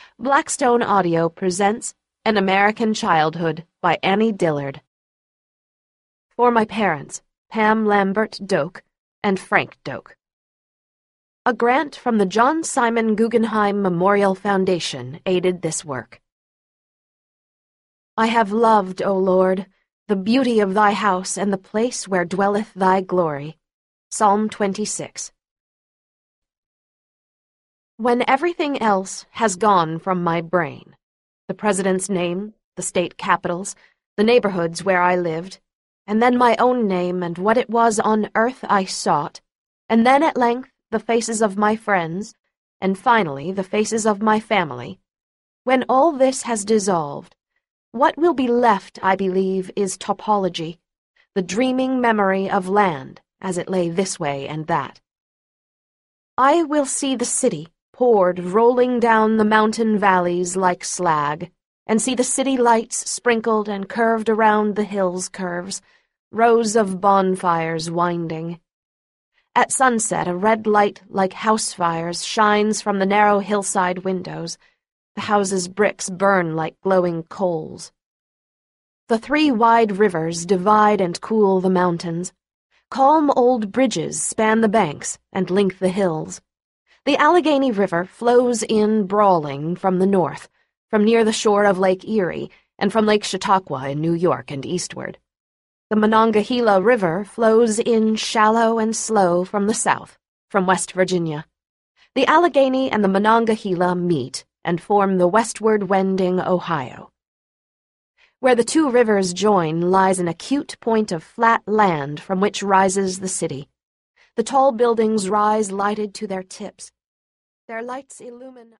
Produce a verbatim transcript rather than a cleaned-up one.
Blackstone Audio presents An American Childhood by Annie Dillard. For my parents, Pam Lambert Doak and Frank Doak. A grant from the John Simon Guggenheim Memorial Foundation aided this work. I have loved, O Lord, the beauty of thy house and the place where dwelleth thy glory. Psalm twenty-six. When everything else has gone from my brain, the president's name, the state capitals, the neighborhoods where I lived, and then my own name and what it was on earth I sought, and then at length the faces of my friends, and finally the faces of my family, when all this has dissolved, what will be left, I believe, is topology, the dreaming memory of land as it lay this way and that. I will see the city poured rolling down the mountain valleys like slag, and see the city lights sprinkled and curved around the hills' curves, rows of bonfires winding. At sunset a red light like house fires shines from the narrow hillside windows. The houses' bricks burn like glowing coals. The three wide rivers divide and cool the mountains. Calm old bridges span the banks and link the hills. The Allegheny River flows in brawling from the north, from near the shore of Lake Erie, and from Lake Chautauqua in New York and eastward. The Monongahela River flows in shallow and slow from the south, from West Virginia. The Allegheny and the Monongahela meet and form the westward wending Ohio. Where the two rivers join lies an acute point of flat land from which rises the city. The tall buildings rise lighted to their tips. Their lights illumine